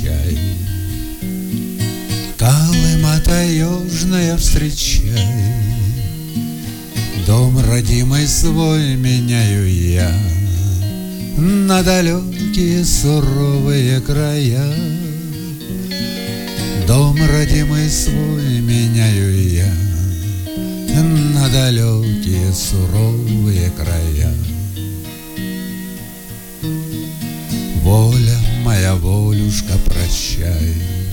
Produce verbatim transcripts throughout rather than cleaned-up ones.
прощай. Колыма таежная, встречай, дом родимый свой меняю я на далекие суровые края. Дом родимый свой меняю я на далекие суровые края. Воля моя, волюшка, прощай,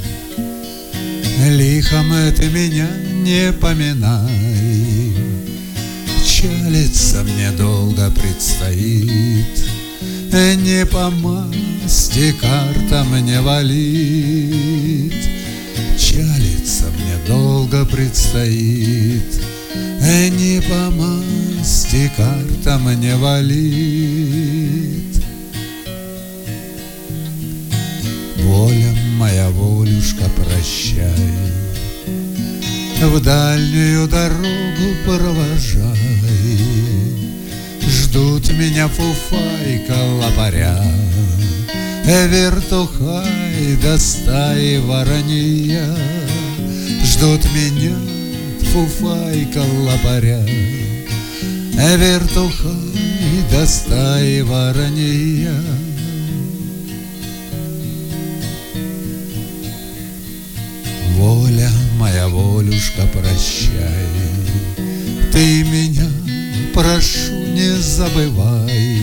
лихом ты меня не поминай. Чалиться мне долго предстоит, не по масти карта мне валит. Чалиться мне долго предстоит, не по масти карта мне валит. Воля моя, волюшка, прощай, в дальнюю дорогу провожай. Ждут меня фуфайка, лопаря, вертухай да стаи воронья. Ждут меня фуфайка, лопаря, вертухай да стаи воронья. Воля моя, волюшка, прощай, ты меня, прошу, не забывай.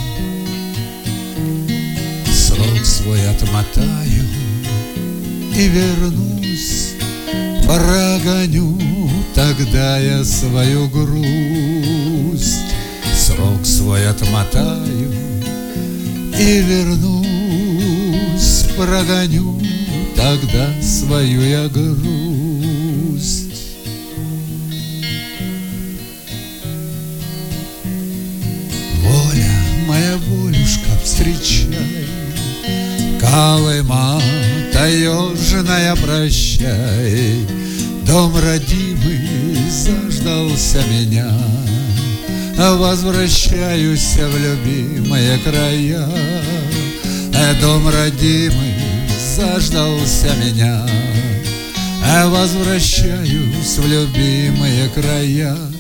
Срок свой отмотаю и вернусь, прогоню тогда я свою грусть. Срок свой отмотаю и вернусь, прогоню тогда свою я грусть. Воля моя, волюшка, встречай, Колыма таежная, прощай. Дом родимый заждался меня, возвращаюсь в любимые края. Дом родимый заждался меня, возвращаюсь в любимые края.